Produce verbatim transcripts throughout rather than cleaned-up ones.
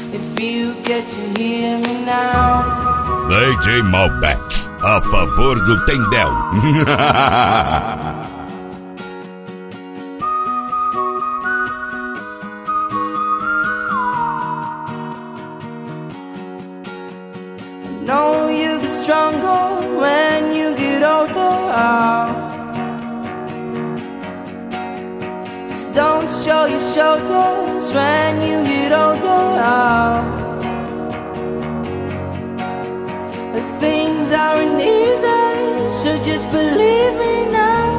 If you get to hear me now. D J Malbec, a favor do Tendel. I know you get stronger when you get older. Just don't show your shoulders when you get older. But things aren't easy, so just believe me now.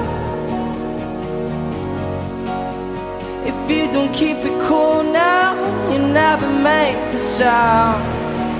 If you don't keep it cool now, you never make a sound.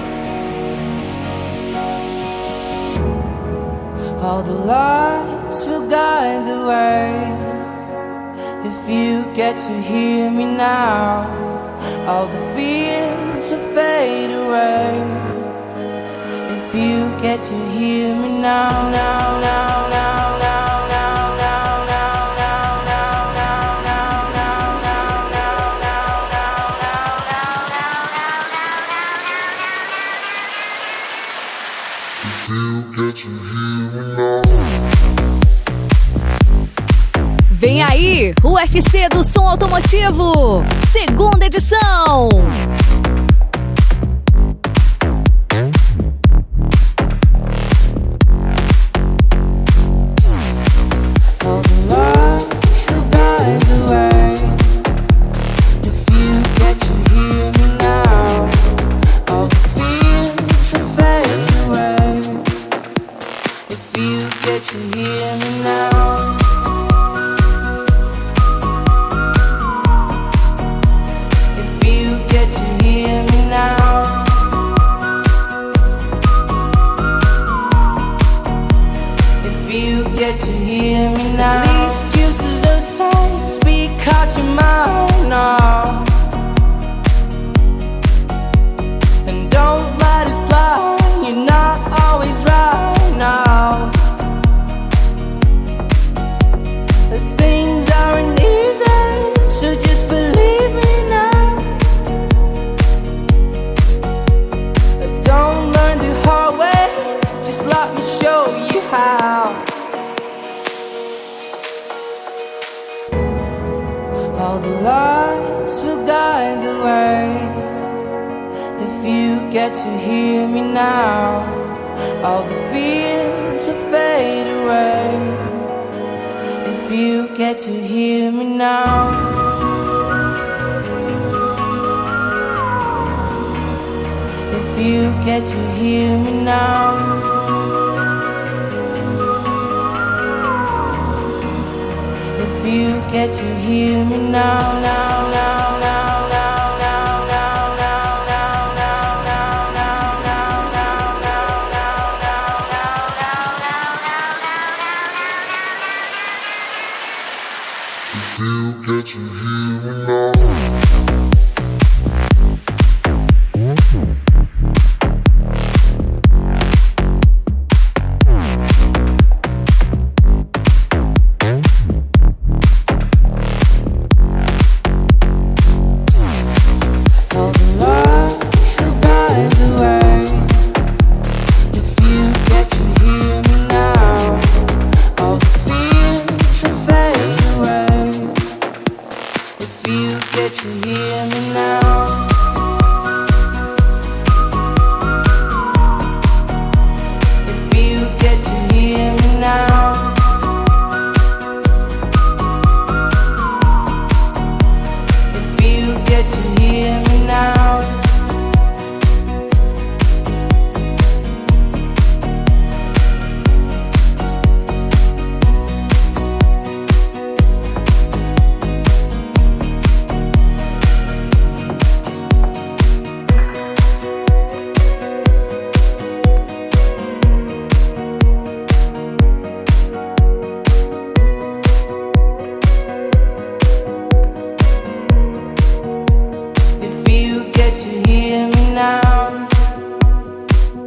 All the lights will guide the way. If you get to hear me now, all the fears will fade away. If you get to hear me now, now, now, now, now, now, now, now, now, now, now, now, now, now, now, now, now, if you get to hear me now. Vem aí, o U F C do Som Automotivo, segunda edição. All the lights will guide the way. If you get to hear me now, all the fears will fade away. If you get to hear me now. If you get to hear me now. If you get to hear me now, now, now.